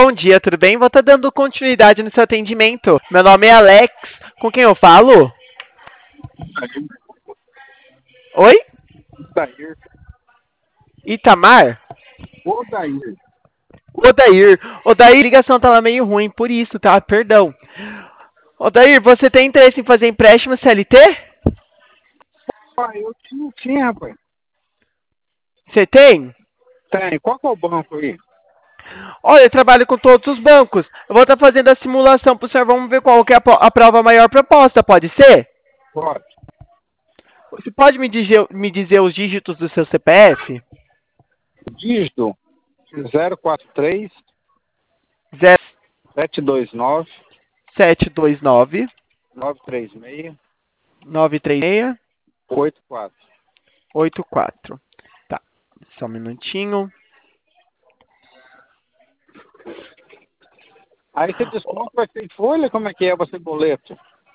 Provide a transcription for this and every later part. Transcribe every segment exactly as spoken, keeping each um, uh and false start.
bom dia, tudo bem? Vou estar dando continuidade no seu atendimento. Meu nome é Alex, com quem eu falo? Oi? Odair. Itamar? Odair. Odair. Odair, a ligação tava meio ruim, por isso, tá? Perdão. Odair, você tem interesse em fazer empréstimo C L T? Ah, eu tinha, tinha, rapaz. Você tem? Tem. Qual que é o banco aí? Olha, eu trabalho com todos os bancos. Eu vou estar fazendo a simulação pro senhor, vamos ver qual que é a, po- a prova maior proposta, pode ser? Pode. Você pode me dizer, me dizer os dígitos do seu C P F? Dígito zero quatro três, Zero sete dois nove, sete dois nove nove três seis, nove três seis oito quatro. oito quatro. Tá, só um minutinho. Aí você desconto vai ser em folha? Como é que é? Vai ser boleto?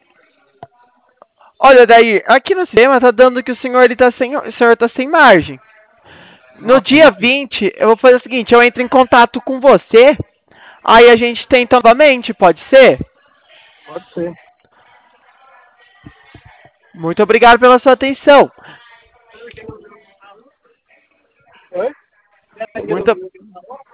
Olha, daí, aqui no sistema tá dando que o senhor ele tá sem, o senhor tá sem margem. No Nossa, dia mas vinte, eu vou fazer o seguinte, eu entro em contato com você, aí a gente tenta novamente, pode ser? pode ser. Muito obrigado pela sua atenção. Oi? Muito